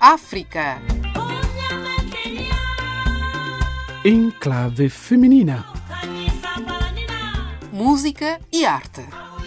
África. Enclave Feminina. Música e arte.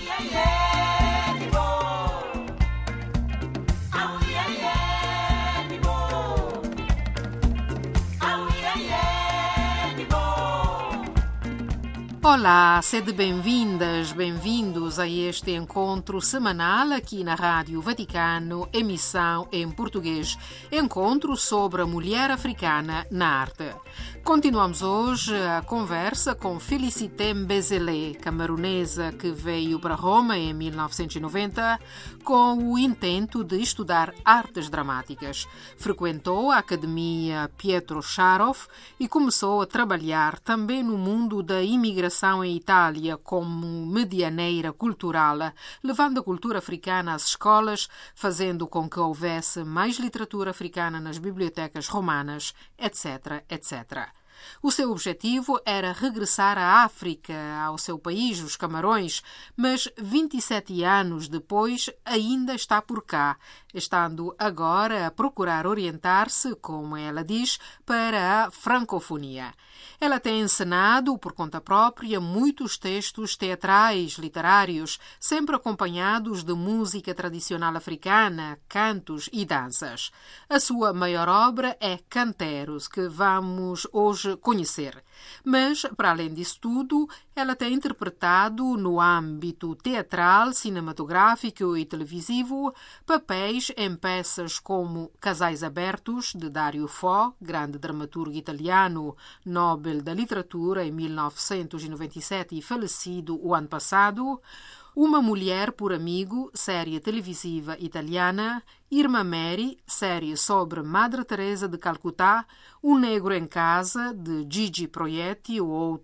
Olá, sede bem-vindas, bem-vindos a este encontro semanal aqui na Rádio Vaticano, emissão em português. Encontro sobre a mulher africana na arte. Continuamos hoje a conversa com Félicité Mbezele, camerunesa que veio para Roma em 1990 com o intento de estudar artes dramáticas. Frequentou a Academia Pietro Charoff e começou a trabalhar também no mundo da imigração em Itália como medianeira cultural, levando a cultura africana às escolas, fazendo com que houvesse mais literatura africana nas bibliotecas romanas, etc., etc. O seu objetivo era regressar à África, ao seu país, os Camarões, mas 27 anos depois ainda está por cá, estando agora a procurar orientar-se, como ela diz, para a francofonia. Ela tem encenado, por conta própria, muitos textos teatrais, literários, sempre acompanhados de música tradicional africana, cantos e danças. A sua maior obra é Canteros, que vamos hoje conhecer. Mas, para além disso tudo, ela tem interpretado, no âmbito teatral, cinematográfico e televisivo, papéis em peças como Casais Abertos, de Dario Fo, grande dramaturgo italiano, Nobel da Literatura em 1997 e falecido o ano passado, Uma Mulher por Amigo, série televisiva italiana, Irma Mary, série sobre Madre Teresa de Calcutá, Um Negro em Casa, de Gigi Proietti,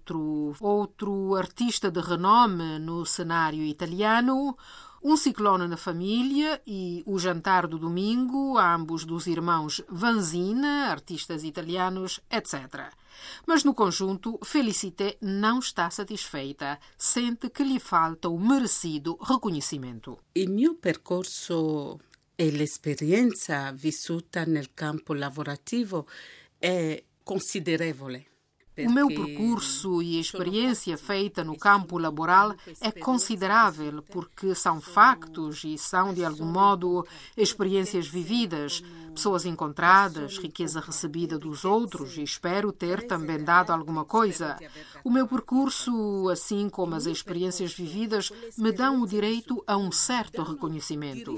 outro artista de renome no cenário italiano, Um Ciclone na Família e O Jantar do Domingo, ambos dos irmãos Vanzina, artistas italianos, etc. Mas no conjunto, Félicité não está satisfeita. Sente que lhe falta o merecido reconhecimento. Il mio percorso e l'esperienza vissuta nel campo lavorativo è considerevole. O meu percurso e a experiência feita no campo laboral é considerável porque são factos e são, de algum modo, experiências vividas, pessoas encontradas, riqueza recebida dos outros e espero ter também dado alguma coisa. O meu percurso, assim como as experiências vividas, me dão o direito a um certo reconhecimento.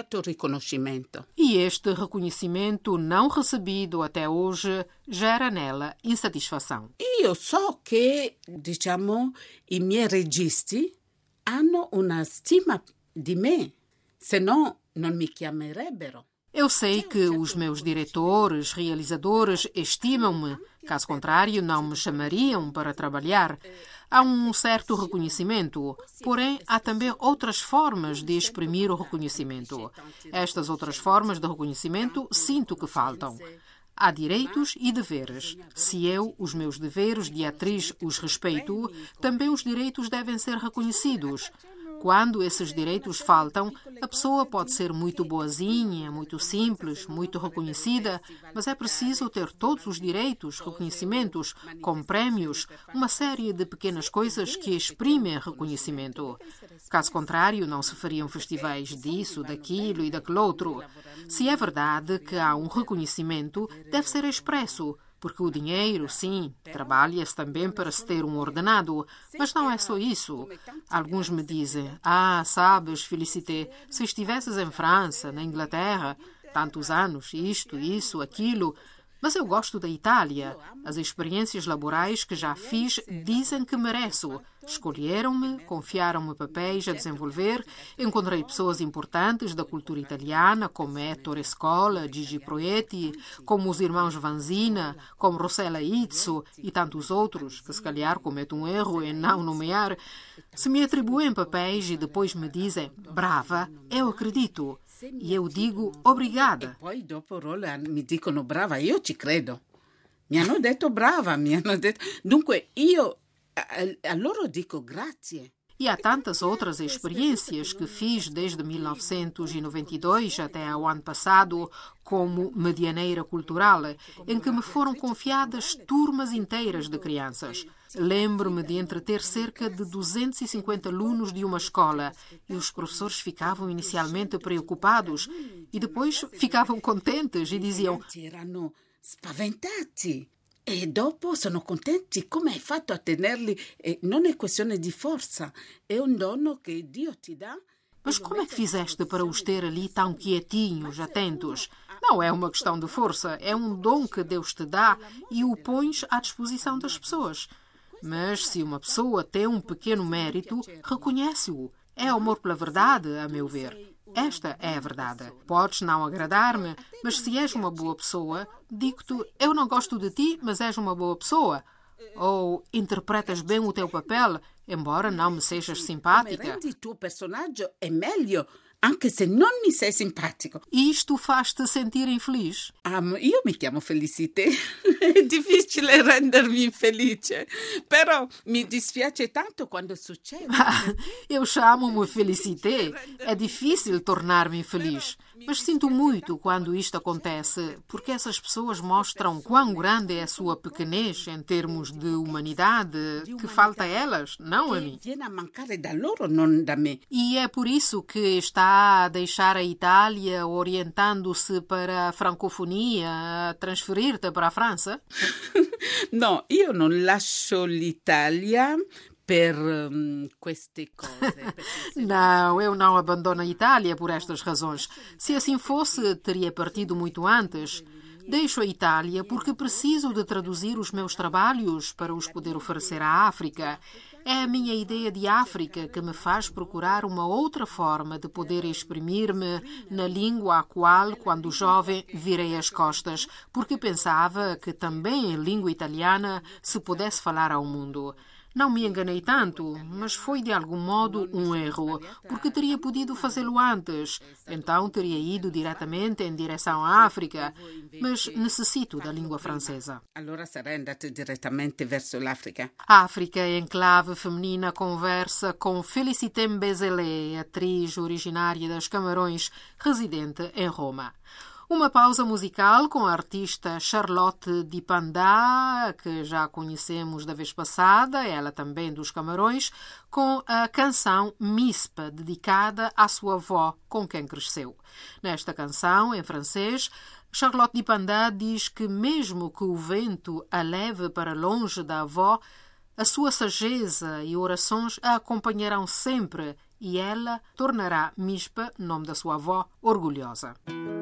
E este reconhecimento não recebido até hoje gera nela insatisfação. Io so che, i miei registi hanno una stima di me, se no non mi chiamerebbero. Eu sei que os meus diretores, realizadores estimam-me, caso contrário não me chamariam para trabalhar. Há um certo reconhecimento, porém há também outras formas de exprimir o reconhecimento. Estas outras formas de reconhecimento sinto que faltam. Há direitos e deveres. Se eu, os meus deveres de atriz, os respeito, também os direitos devem ser reconhecidos. Quando esses direitos faltam, a pessoa pode ser muito boazinha, muito simples, muito reconhecida, mas é preciso ter todos os direitos, reconhecimentos, como prémios, uma série de pequenas coisas que exprimem reconhecimento. Caso contrário, não se fariam festivais disso, daquilo e daquele outro. Se é verdade que há um reconhecimento, deve ser expresso. Porque o dinheiro, sim, trabalha-se também para se ter um ordenado, mas não é só isso. Alguns me dizem, sabes, Félicité, se estivesses em França, na Inglaterra, tantos anos, isto, isso, aquilo... Mas eu gosto da Itália. As experiências laborais que já fiz dizem que mereço. Escolheram-me, confiaram-me papéis a desenvolver, encontrei pessoas importantes da cultura italiana, como Ettore Scola, Gigi Proietti, como os irmãos Vanzina, como Rossella Izzo e tantos outros, que se calhar cometo um erro em não nomear. Se me atribuem papéis e depois me dizem, brava, eu acredito. E eu digo obrigada. E poi dopo mi dicono brava, io ci credo. Mi hanno detto brava, Dunque io a loro dico grazie. E há tantas outras experiências que fiz desde 1992 até ao ano passado como medianeira cultural, em que me foram confiadas turmas inteiras de crianças. Lembro-me de entreter cerca de 250 alunos de uma escola e os professores ficavam inicialmente preocupados e depois ficavam contentes e diziam: erano spaventati e dopo sono contenti. Come hai fatto a tenerli? Non è questione di forza, è un dono che Dio ti dà. Mas como é que fizeste para os ter ali tão quietinhos, atentos? Não é uma questão de força, é um dom que Deus te dá e o pões à disposição das pessoas. Mas se uma pessoa tem um pequeno mérito, reconhece-o. É amor pela verdade, a meu ver. Esta é a verdade. Podes não agradar-me, mas se és uma boa pessoa, digo-te: eu não gosto de ti, mas és uma boa pessoa. Ou interpretas bem o teu papel, embora não me sejas simpática. Come rendi il tuo personaggio è meglio, anche se non mi sei simpatico. E isto faz-te sentir infeliz? Io mi chiamo Felicité. È difficile rendermi infelice, però mi dispiace tanto quando succede. Eu chamo-me Felicité. É difícil tornar-me infeliz. Mas sinto muito quando isto acontece, porque essas pessoas mostram quão grande é a sua pequenez em termos de humanidade, que falta a elas, não a mim. Viene a mancare da loro, non da me. E é por isso que está a deixar a Itália orientando-se para a francofonia, a transferir-te para a França? No, io non lascio l'Italia per queste cose. Não, eu não abandono a Itália por estas razões. Se assim fosse, teria partido muito antes. Deixo a Itália porque preciso de traduzir os meus trabalhos para os poder oferecer à África. É a minha ideia de África que me faz procurar uma outra forma de poder exprimir-me na língua à qual, quando jovem, virei as costas, porque pensava que também em língua italiana se pudesse falar ao mundo. Não me enganei tanto, mas foi de algum modo um erro, porque teria podido fazê-lo antes. Então teria ido diretamente em direção à África, mas necessito da língua francesa. Allora sarei andata direttamente verso l'Africa. A África em clave feminina conversa com Félicité Mbezele, atriz originária das Camarões, residente em Roma. Uma pausa musical com a artista Charlotte Di Pandà, que já conhecemos da vez passada, ela também dos Camarões, com a canção Mispa, dedicada à sua avó, com quem cresceu. Nesta canção, em francês, Charlotte Di Pandà diz que mesmo que o vento a leve para longe da avó, a sua sageza e orações a acompanharão sempre e ela tornará Mispa, nome da sua avó, orgulhosa.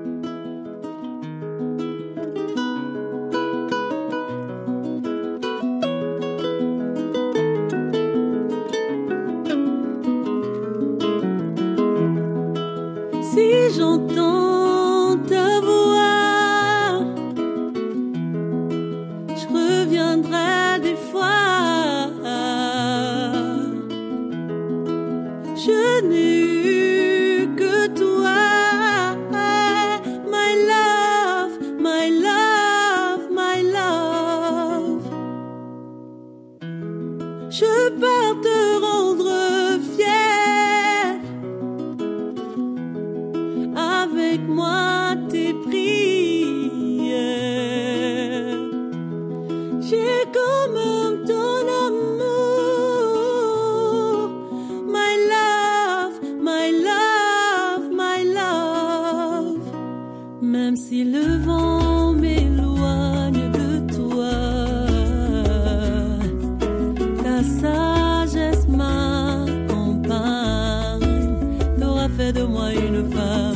Si j'entends ta voix, je reviendrai des fois. Je n'ai eu que toi, my love, my love, my love. Je pars te rendre fier. Avec moi tes prières, j'ai quand même ton amour, my love, my love, my love. Même si le vent m'éloigne de toi, ta sagesse m'accompagne, t'auras fait de moi une femme.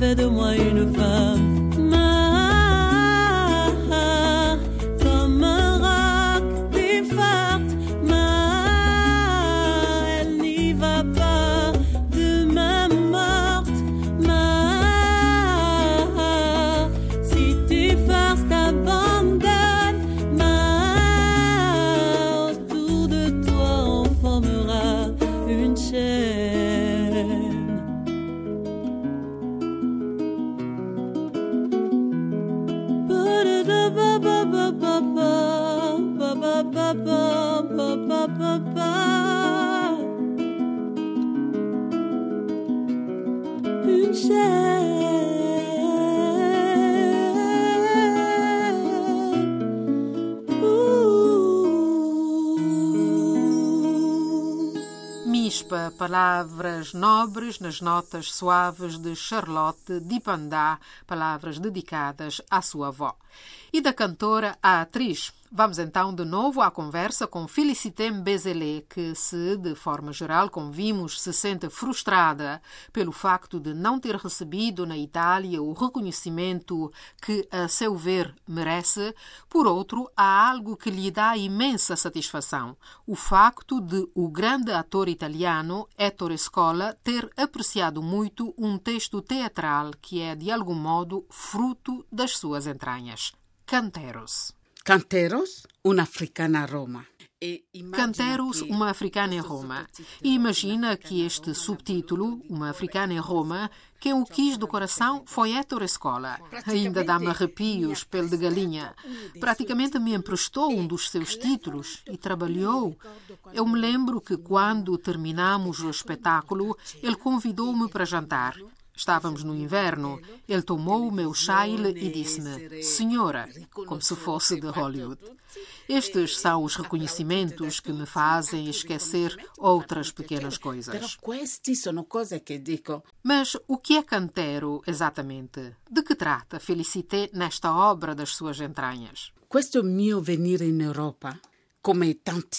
fait de moi une femme. Comme un roc d'infarct, elle n'y va pas de ma morte. Si tu forces t'abandonnes, autour de toi on formera une chaîne. Une chaîne. Mispa, palavras nobres nas notas suaves de Charlotte Dipandá, palavras dedicadas à sua avó. E da cantora à atriz. Vamos então de novo à conversa com Félicité Mbezele, que, se de forma geral, como vimos, se sente frustrada pelo facto de não ter recebido na Itália o reconhecimento que, a seu ver, merece. Por outro, há algo que lhe dá imensa satisfação: o facto de o grande ator italiano Ettore Scola ter apreciado muito um texto teatral que é, de algum modo, fruto das suas entranhas. Canteros. Canteros, un'africana a Roma. Canteros, uma africana em Roma. E imagina que este subtítulo, Uma Africana em Roma, quem o quis do coração foi Ettore Scola. Ainda dá-me arrepios, pele de galinha. Praticamente me emprestou um dos seus títulos e trabalhou. Eu me lembro que quando terminamos o espetáculo, ele convidou-me para jantar. Estávamos no inverno. Ele tomou o meu chale e disse-me: "Senhora", como se fosse de Hollywood. Estes são os reconhecimentos que me fazem esquecer outras pequenas coisas. Mas o que é cantero, exatamente? De que trata Félicité nesta obra das suas entranhas? Questo mio venire in Europa, come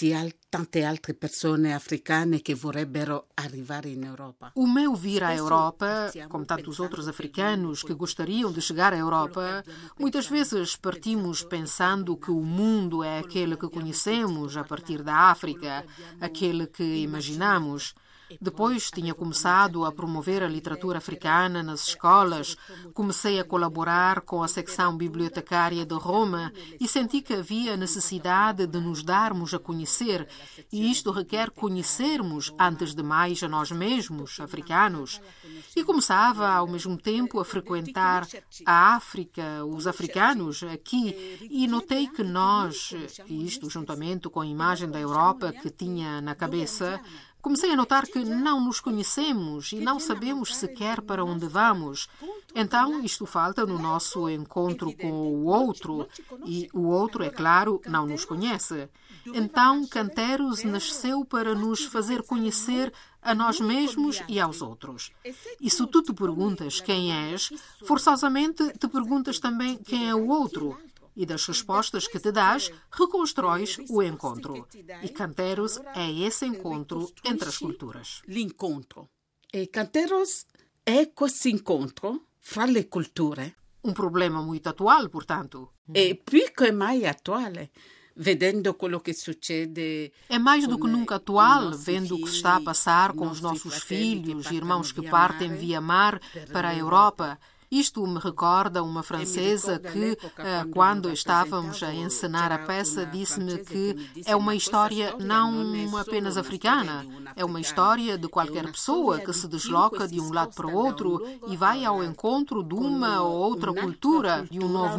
tante altre persone africane che vorrebbero arrivare in Europa. O meu vir à Europa, como tantos outros africanos que gostariam de chegar à Europa, muitas vezes partimos pensando que o mundo é aquele que conhecemos a partir da África, aquele que imaginamos. Depois tinha começado a promover a literatura africana nas escolas, comecei a colaborar com a secção bibliotecária de Roma e senti que havia necessidade de nos darmos a conhecer, e isto requer conhecermos, antes de mais, a nós mesmos, africanos. E começava, ao mesmo tempo, a frequentar a África, os africanos aqui, e notei que nós, e isto juntamente com a imagem da Europa que tinha na cabeça, comecei a notar que não nos conhecemos e não sabemos sequer para onde vamos. Então, isto falta no nosso encontro com o outro, e o outro, é claro, não nos conhece. Então, Canteros nasceu para nos fazer conhecer a nós mesmos e aos outros. E se tu te perguntas quem és, forçosamente te perguntas também quem é o outro. E das respostas que te dás, reconstróis o encontro. E Canteros é esse encontro entre as culturas. L'incontro. E Canteros é questo incontro fra le culture. Um problema muito atual, portanto. E più che mai attuale. Vedendo quello che succede. É mais do que nunca atual, vendo o que se está a passar com os nossos filhos e irmãos que partem via mar para a Europa. Isto me recorda uma francesa que, quando estávamos a encenar a peça, disse-me que é uma história não apenas africana, é uma história de qualquer pessoa que se desloca de um lado para o outro e vai ao encontro de uma ou outra cultura, de um novo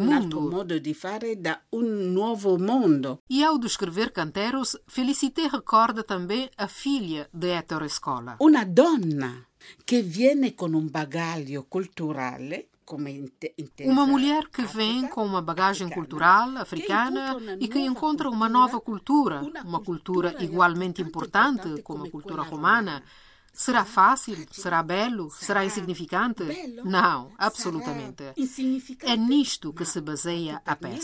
mundo. E ao descrever Canteros, Félicité recorda também a filha de Ettore Scola. Una donna che viene con un bagaglio culturale. Uma mulher que vem com uma bagagem cultural africana e que encontra uma nova cultura, uma cultura igualmente importante como a cultura romana. Será fácil? Será belo? Será insignificante? Não, absolutamente. É nisto que se baseia a peça.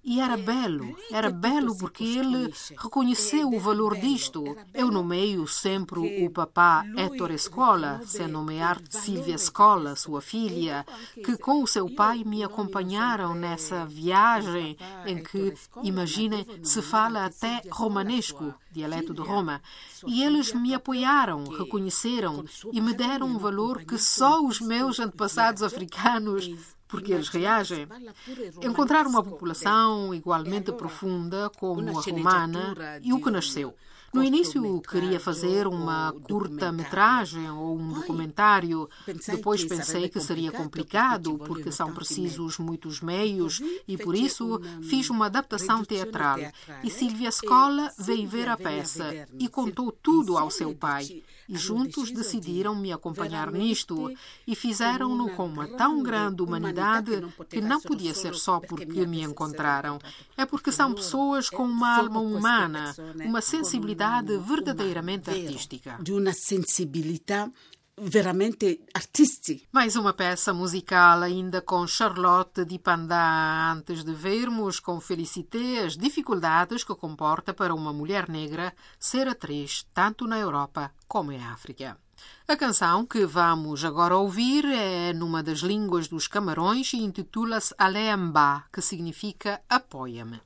E era belo porque ele reconheceu o valor disto. Eu nomeio sempre o papá Ettore Scola, sem nomear Silvia Scola, sua filha, que com o seu pai me acompanharam nessa viagem em que, imaginem, se fala até romanesco, dialeto de Roma. E eles me apoiaram, reconheceram e me deram um valor que só os meus antepassados africanos, porque eles reagem. Encontrar uma população igualmente profunda como a romana e o que nasceu. No início queria fazer uma curta-metragem ou um documentário. Depois pensei que seria complicado porque são precisos muitos meios e por isso fiz uma adaptação teatral. E Silvia Scola veio ver a peça e contou tudo ao seu pai. E juntos decidiram me acompanhar nisto e fizeram-no com uma tão grande humanidade que não podia ser só porque me encontraram. É porque são pessoas com uma alma humana, uma sensibilidade verdadeiramente artística. De uma sensibilidade veramente artística. Mais uma peça musical ainda com Charlotte Di Pandà, antes de vermos com Félicité as dificuldades que comporta para uma mulher negra ser atriz tanto na Europa como em África. A canção que vamos agora ouvir é numa das línguas dos Camarões e intitula-se Aléamba, que significa apoia-me.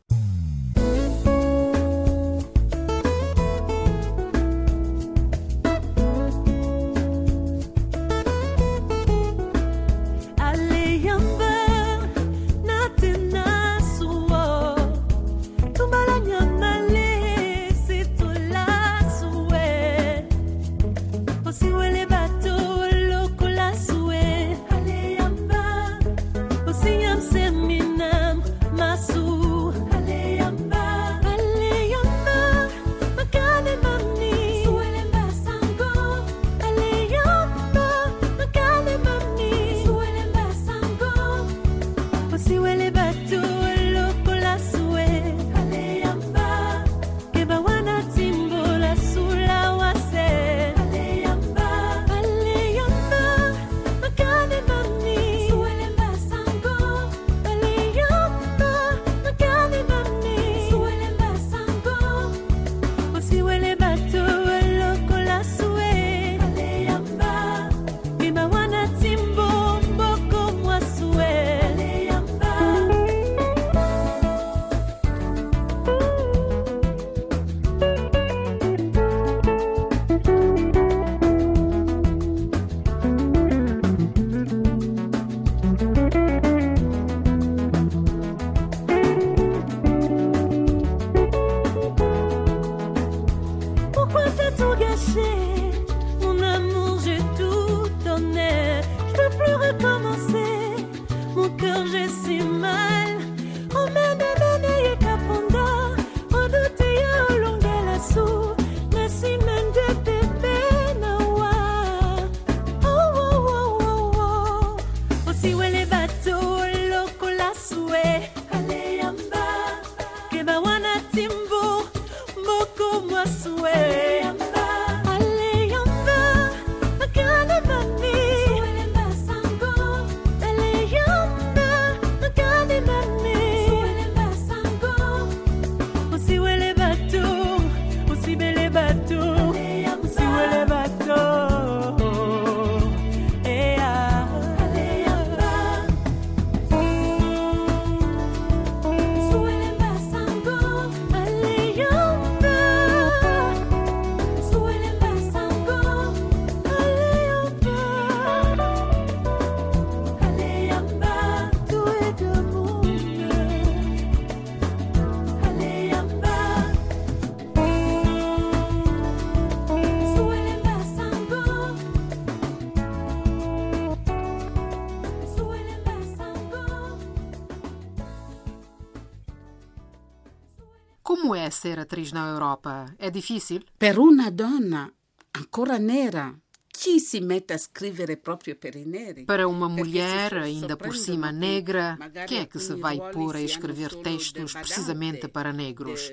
Como é ser atriz na Europa? É difícil? Per una donna ancora nera, chi si mette a scrivere proprio per i neri? Para uma mulher, ainda por cima negra, quem é que se vai pôr a escrever textos precisamente para negros?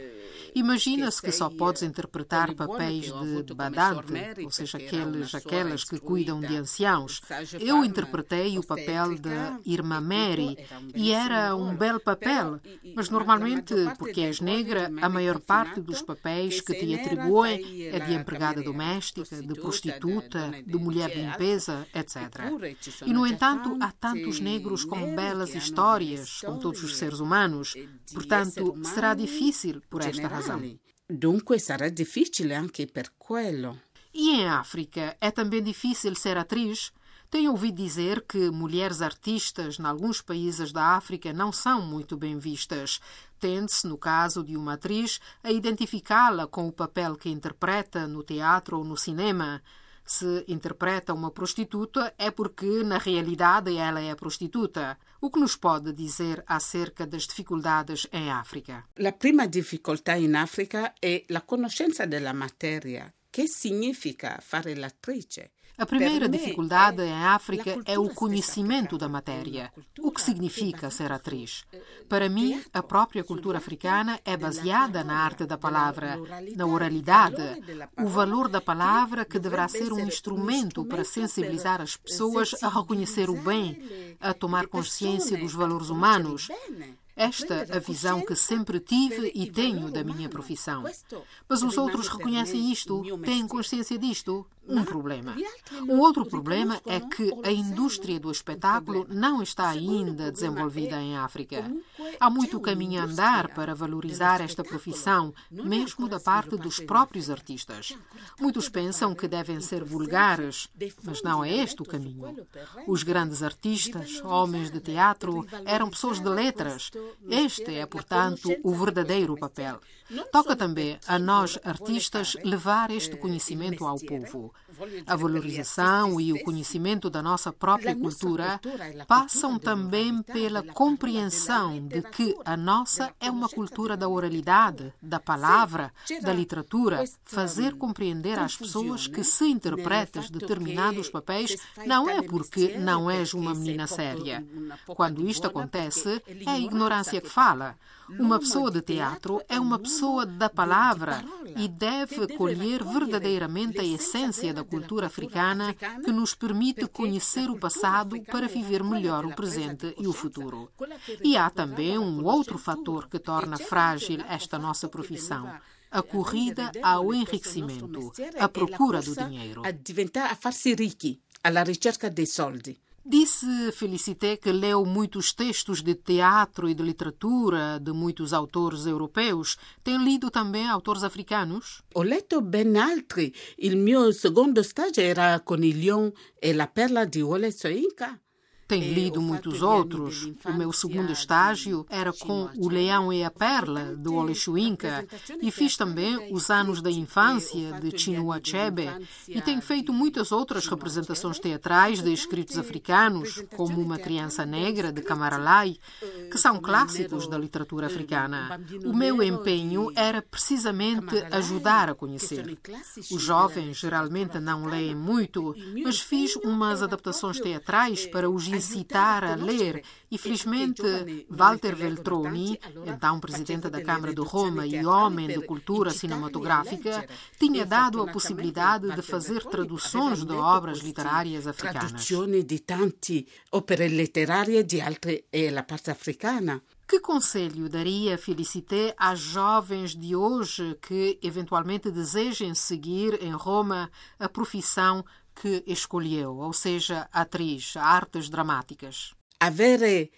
Imagina-se que só podes interpretar papéis de badante, ou seja, aquelas que cuidam de anciãos. Eu interpretei o papel da Irmã Mary e era um belo papel, mas normalmente, porque és negra, a maior parte dos papéis que te atribuem é de empregada doméstica, de prostituta, de mulher de limpeza, etc. E, no entanto, há tantos negros com belas histórias, como todos os seres humanos. Portanto, será difícil por esta razão. Dunque sarà difficile anche per quello. E em África é também difícil ser atriz? Tenho ouvido dizer que mulheres artistas em alguns países da África não são muito bem vistas. Tende-se, no caso de uma atriz, a identificá-la com o papel que interpreta no teatro ou no cinema. Se interpreta uma prostituta é porque, na realidade, ela é prostituta. O que nos pode dizer acerca das dificuldades em África? La prima difficoltà in Africa è la conoscenza della materia. Che significa fare l'attrice? A primeira dificuldade em África é o conhecimento da matéria. O que significa ser atriz? Para mim, a própria cultura africana é baseada na arte da palavra, na oralidade. O valor da palavra que deverá ser um instrumento para sensibilizar as pessoas a reconhecer o bem, a tomar consciência dos valores humanos. Esta é a visão que sempre tive e tenho da minha profissão. Mas os outros reconhecem isto? Têm consciência disto? Um problema. Um outro problema é que a indústria do espetáculo não está ainda desenvolvida em África. Há muito caminho a andar para valorizar esta profissão, mesmo da parte dos próprios artistas. Muitos pensam que devem ser vulgares, mas não é este o caminho. Os grandes artistas, homens de teatro, eram pessoas de letras. Este é, portanto, o verdadeiro papel. Toca também a nós, artistas, levar este conhecimento ao povo. A valorização e o conhecimento da nossa própria cultura passam também pela compreensão de que a nossa é uma cultura da oralidade, da palavra, da literatura. Fazer compreender às pessoas que se interpretas determinados papéis não é porque não és uma menina séria. Quando isto acontece, é a ignorância que fala. Uma pessoa de teatro é uma pessoa da palavra e deve colher verdadeiramente a essência da cultura africana que nos permite conhecer o passado para viver melhor o presente e o futuro. E há também um outro fator que torna frágil esta nossa profissão: a corrida ao enriquecimento, a procura do dinheiro. A farsi ricchi, alla ricerca dei soldi. Disse Félicité que leu muitos textos de teatro e de literatura de muitos autores europeus. Tem lido também autores africanos? Ho letto ben altri. Il mio secondo stage era con il Lion e la Perla di Wole Soyinka. Tenho lido muitos outros. O meu segundo estágio era com O Leão e a Perla, de Wole Soyinka, e fiz também Os Anos da Infância, de Chinua Achebe, e tenho feito muitas outras representações teatrais de escritos africanos, como Uma Criança Negra, de Kamaralai, que são clássicos da literatura africana. O meu empenho era precisamente ajudar a conhecer. Os jovens geralmente não leem muito, mas fiz umas adaptações teatrais para os incitar a ler e, felizmente, Walter Veltroni, então presidente da Câmara de Roma e homem de cultura cinematográfica, tinha dado a possibilidade de fazer traduções de obras literárias africanas. Traduzioni di tante opere letterarie di altre e la parte africana. Que conselho daria Félicité às jovens de hoje que eventualmente desejem seguir em Roma a profissão que escolheu, ou seja, atriz, artes dramáticas? Avere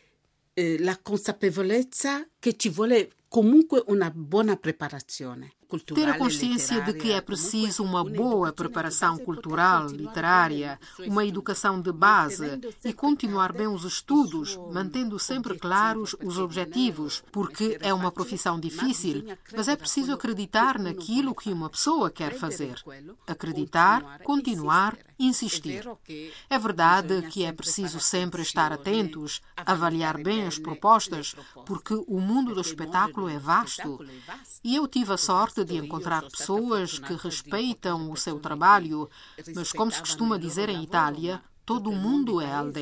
la consapevolezza che ci vuole comunque una buona preparazione. Ter a consciência de que é preciso uma boa preparação cultural, literária, uma educação de base e continuar bem os estudos, mantendo sempre claros os objetivos, porque é uma profissão difícil, mas é preciso acreditar naquilo que uma pessoa quer fazer. Acreditar, continuar, insistir. É verdade que é preciso sempre estar atentos, avaliar bem as propostas, porque o mundo do espetáculo é vasto. E eu tive a sorte de encontrar pessoas que respeitam o seu trabalho, mas, como se costuma dizer em Itália, todo mundo é aldeia.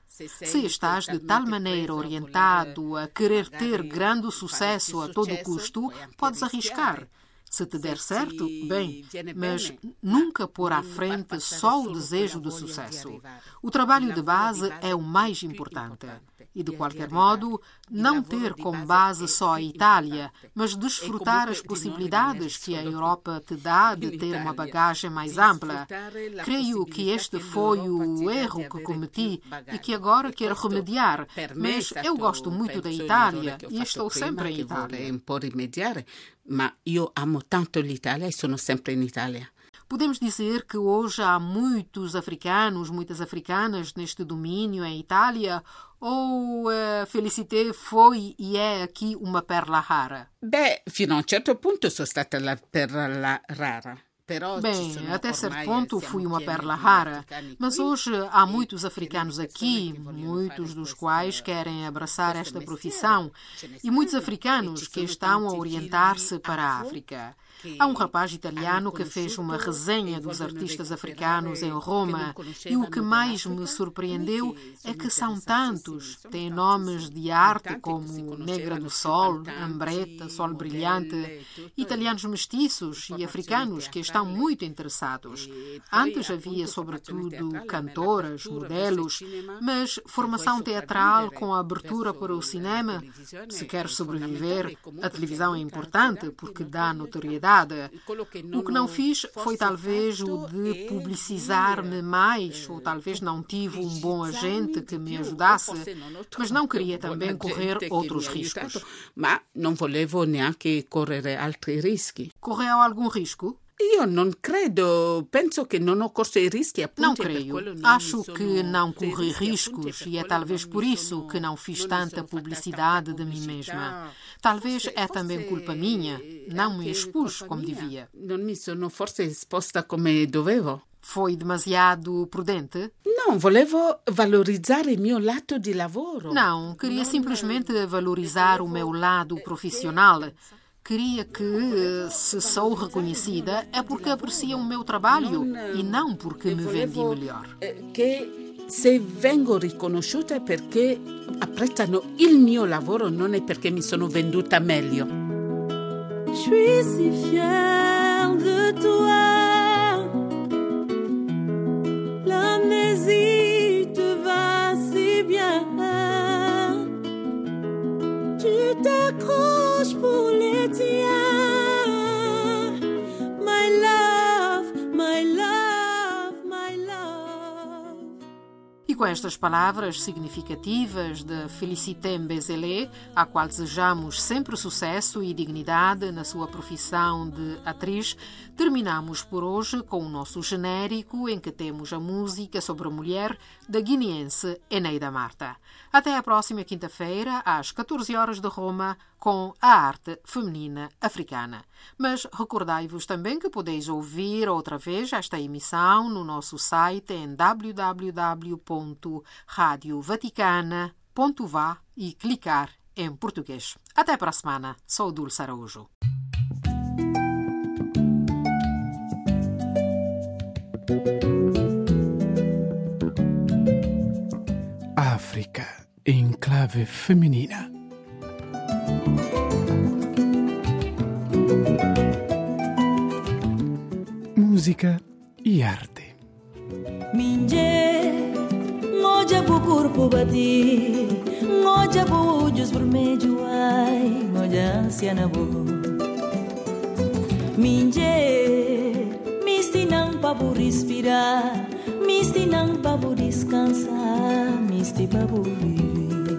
Se estás de tal maneira orientado a querer ter grande sucesso a todo custo, podes arriscar. Se te der certo, bem, mas nunca pôr à frente só o desejo de sucesso. O trabalho de base é o mais importante. E, de qualquer modo, não ter como base só a Itália, mas desfrutar as possibilidades que a Europa te dá de ter uma bagagem mais ampla. Creio que este foi o erro que cometi e que agora quero remediar, mas eu gosto muito da Itália e estou sempre em Itália. Ma io amo tanto l'Italia e sono sempre in Italia. Podemos dizer que hoje há muitos africanos, muitas africanas neste domínio em Itália, ou Félicité foi e é aqui uma perla rara? Beh, fino a un certo punto sono stata la perla rara. Bem, até certo ponto fui uma perla rara, mas hoje há muitos africanos aqui, muitos dos quais querem abraçar esta profissão, e muitos africanos que estão a orientar-se para a África. Há um rapaz italiano que fez uma resenha dos artistas africanos em Roma e o que mais me surpreendeu é que são tantos. Têm nomes de arte como Negra do Sol, Ambretta, Sol Brilhante, italianos mestiços e africanos que estão muito interessados. Antes havia, sobretudo, cantoras, modelos, mas formação teatral com a abertura para o cinema. Se queres sobreviver, a televisão é importante porque dá notoriedade. O que não fiz foi talvez o de publicizar-me mais, ou talvez não tive um bom agente que me ajudasse, mas não queria também correr outros riscos. Mas não volevo neanche correre altri rischi. Correu algum risco? Io non credo, penso che non ho corso i rischi. Não creio. Acho que não corri riscos e é talvez por isso que não fiz tanta publicidade de mim mesma. Talvez é também culpa minha. Não me expus como devia. Non mi sono forse esposta come dovevo. Foi demasiado prudente? Não, volevo valorizzare il mio lato di lavoro. Não, queria simplesmente valorizar o meu lado profissional. Queria que, se sou reconhecida, é porque apreciam o meu trabalho e não porque me vendi melhor. Che se vengo riconosciuta è perché apprezzano il mio lavoro, non è perché mi sono venduta meglio. Je suis si fière de toi. L'amnésie te va si bien. Tu t'accroches pour les tiens. My love, my love, my love. E com estas palavras significativas de Félicité Mbezele, à qual desejamos sempre sucesso e dignidade na sua profissão de atriz, terminamos por hoje com o nosso genérico em que temos a música sobre a mulher da guineense Eneida Marta. Até a próxima quinta-feira, às 14 horas de Roma, com a arte feminina africana. Mas recordai-vos também que podeis ouvir outra vez esta emissão no nosso site em www.radiovaticana.va e clicar em português. Até para a semana. Sou Dulce Araújo. África em clave feminina. Música e arte. Minje, ngoja bu corpo bati, ngoja bu olhos vermelhos, ai, ngoja ansiana bu. Minje, misti nang pa bu respirar, misti nang pa bu descansar, misti pa bu viver.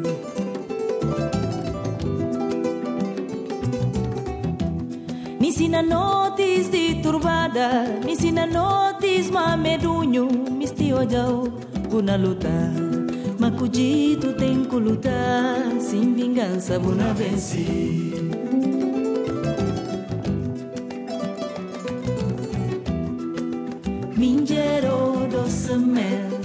Misina notis de turbada, misina notis mamedunho, misti ojau guna lutar, macudito tem que lutar, sem vingança buna vencer. Minjero doce mel,